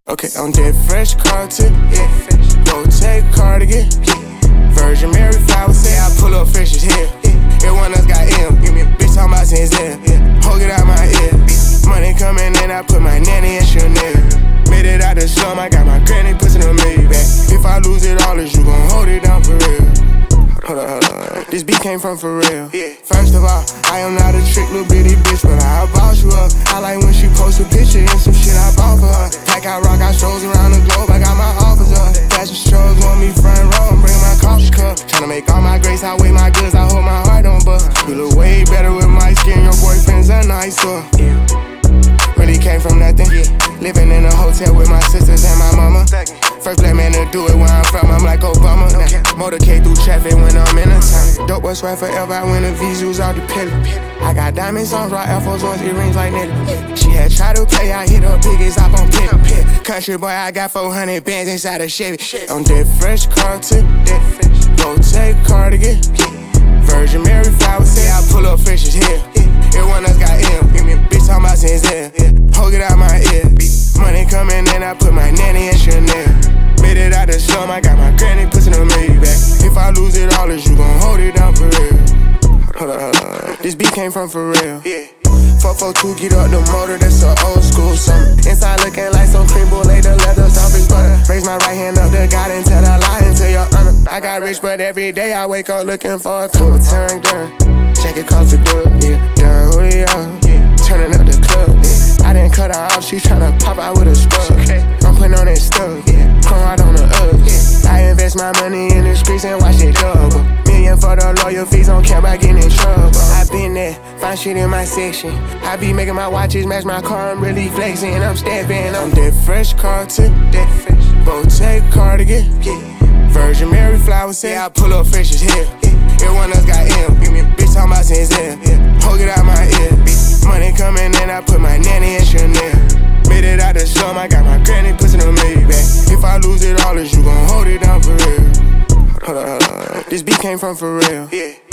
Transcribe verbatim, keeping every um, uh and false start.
Okay, on that fresh carton, yeah. Rotate cardigan, yeah. Virgin Mary flowers, say I pull up fishes here. Yeah. Everyone else got M, bitch talking about since then. Yeah. Hold it out my ear. Money coming in, I put my nanny in Chanel. Made it out the slum, I got my granny pushing a Maybach. If I lose it all, is you gon' hold it down for real? Hold up, hold up. This beat came from for real. Yeah. First of all, I am not a trick little bitty bitch, but I'll boss you up. I like when she posts a picture and some shit I bought for her. Like I rock, I strolls around the globe, I got my offers up. Fashion shows want me front row and bring my coffee cup. Tryna make all my grace, I weigh my goods, I hold my heart on buck. You look way better with my skin, your boyfriend's a nicer. Yeah. Really came from nothing, yeah. Living in a hotel with my sisters and my mama. First black man to do it where I'm from, I'm like Obama. Now, motorcade through traffic when I'm in a town. Dope boy swear forever, I win the V's out the pillar. I got diamonds on, rock Air Force Ones, earrings like Nelly. She had tried to play, I hit her biggest up on pit. Country boy, I got four hundred bands inside a Chevy. On that fresh carton, rotate cardigan, Virgin Mary flowers, say I pull up fishes here. Everyone else got M, bitch talking about since then. Hold it out my ear. Money coming in, I put my nanny in Chanel. Made it out the slum, I got my granny pushing a Maybach. If I lose it all, is you gon' hold it down for real? Hold up, hold up. This beat came from for real. Yeah. four four two, get up the motor, that's a old school summer. Inside looking like some cream brulee, the leather soft as butter. Raise my right hand up to God and tell a lie into your honor. I got rich, but every day I wake up looking for a cool turn done. Check it cost the good, yeah. Done, who they are, yeah. Turning up the club, yeah. I didn't cut her off, she tryna pop out with a scrub. Okay. I'm putting on that stuff, yeah. Chrome out on the up, yeah. I invest my money in the streets and watch it double. Million for the lawyer fees, don't care about getting in trouble. I been there, find shit in my section. I be making my watches match my car, I'm really flexing. I'm stepping on that fresh carton, that fresh rotate cardigan, yeah. Virgin Mary flowers, say I pull up fishes here. Everyone else got M, bitch talking about since then. Hold it out my ear. Money coming in, I put my nanny in Chanel. Made it out the slum, I got my granny pushing a Maybach. If I lose it all, is you gon' hold it down for real? Hold up, hold up. This beat came from for real. Yeah.